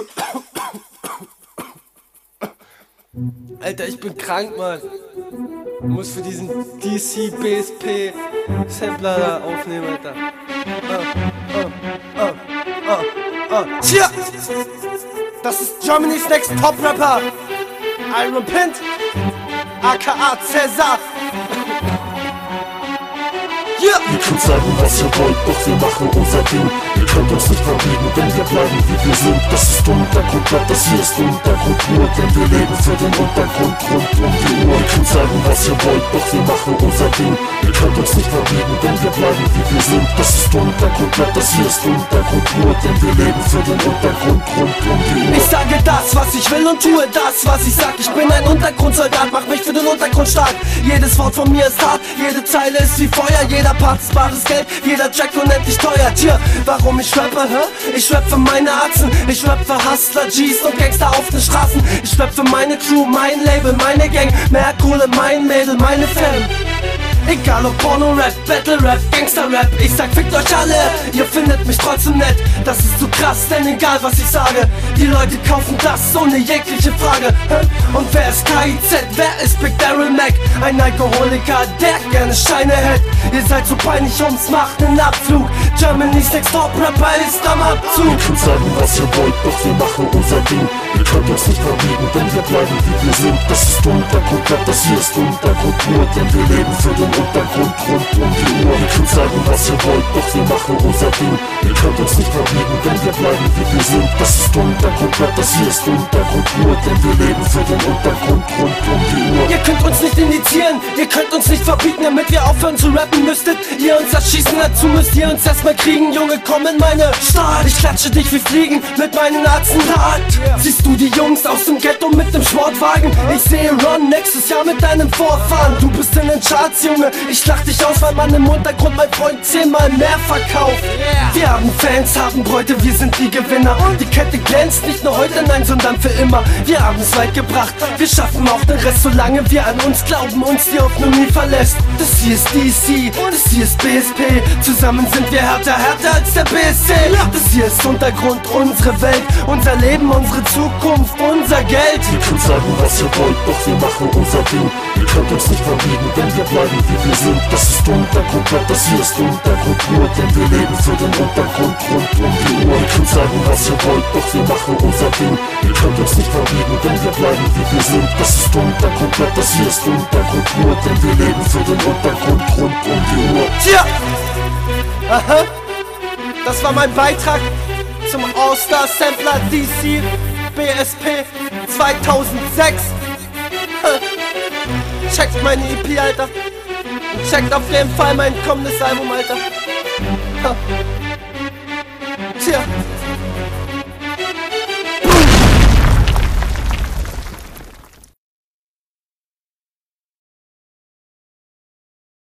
Alter, ich bin krank, Mann. Muss für diesen DC BSP Sampler da aufnehmen, Alter. Tja! Das ist Germany's Next Top Rapper. Iron Pint, aka Cäsar. Yeah. Ihr könnt sagen, was ihr wollt, doch wir machen unser Ding. Ihr könnt uns nicht verbiegen, denn wir bleiben wie wir sind. Das ist Untergrund-Rap, das hier ist Untergrund nur, denn wir leben für den Untergrund rund um die Uhr. Ihr könnt sagen, was ihr wollt, doch wir machen unser Ding. Ihr könnt uns nicht verbiegen, denn wir bleiben wie wir sind. Das ist Untergrund-Rap, das hier ist Untergrund nur, denn wir leben für den Untergrund rund um die Uhr. Ich sage das, was ich will und tue das, was ich sag. Ich bin ein Untergrundsoldat, mach mich für den Untergrund stark. Jedes Wort von mir ist hart, jede Zeile ist wie Feuer. Jeder Part ist bares Geld, jeder Track unendlich teuer. Tja, warum ich rappe, hä? Ich rappe für meine Atzen, ich rappe für Hustler, G's und Gangster auf den Straßen. Ich rappe für meine Crew, mein Label, meine Gang, mehr Kohle, mein Mädel, meine Fan. Egal ob Porno-Rap, Battle-Rap, Gangster-Rap, ich sag fickt euch alle, ihr findet mich trotzdem nett. Das ist zu krass, denn egal was ich sage, die Leute kaufen das ohne jegliche Frage. Und wer ist KIZ, wer ist Big Daryl Mac? Ein Alkoholiker, der gerne Scheine hält. Ihr seid so peinlich ums macht nen Abflug. Germany's Next Top Rapper ist am Abzug. Ihr könnt sagen, was ihr wollt, doch wir machen unser Ding. Ihr könnt uns nicht verbiegen, denn wir bleiben wie wir sind. Das ist Untergrund-Rap, das hier ist Untergrund nur, denn wir leben für den Untergrund rund um die Uhr. Ihr könnt sagen, was ihr wollt, doch wir machen unser Ding. Ihr könnt uns nicht verbiegen, denn wir bleiben wie wir sind. Das ist Untergrund-Rap, das hier ist Untergrund nur, denn wir leben für den Untergrund rund um die Uhr. Ihr könnt uns nicht indizieren, ihr könnt uns nicht verbieten, damit wir aufhören zu rappen müsstet. Ihr uns erschießen, dazu müsst ihr uns erstmal kriegen. Junge, komm in meine Stadt, ich klatsche dich wie Fliegen mit meinen Atzentat. Siehst du die Jungs aus dem Ghetto mit dem Sportwagen? Ich sehe Ron nächstes Jahr mit deinem Vorfahren. Du bist in den Charts, Junge, ich lach dich aus, weil man im Untergrund, mein Freund, 10-mal mehr verkauft. Wir haben Fans, haben Bräute, wir sind die Gewinner. Die Kette glänzt nicht nur heute, nein, sondern für immer. Wir haben es weit gebracht, wir schaffen auch den Rest, solange wir an uns glauben, uns die Hoffnung nie verlässt. Das hier ist DC, das hier ist BSP, zusammen sind wir härter als der BSC. Das hier ist Untergrund, unsere Welt, unser Leben, unsere Zukunft, unser Geld. Ihr könnt sagen, was ihr wollt, doch wir machen unser Ding. Ihr könnt uns nicht verbiegen, denn wir bleiben wie wir sind. Das ist Untergrund-Rap, das hier ist Untergrund nur, denn wir leben für den Untergrund rund um die Uhr. Ihr könnt sagen, was ihr wollt, doch wir machen unser Ding. Ihr könnt uns nicht verbiegen, denn wir bleiben wie wir sind. Das ist Untergrund-Rap, das hier ist Untergrund nur, denn wir leben für den Untergrund rund um die Uhr. Tja! Aha! Das war mein Beitrag zum All-Star Sampler DC BSP 2006. Checkt meine EP, Alter. Und checkt auf jeden Fall mein kommendes Album, Alter.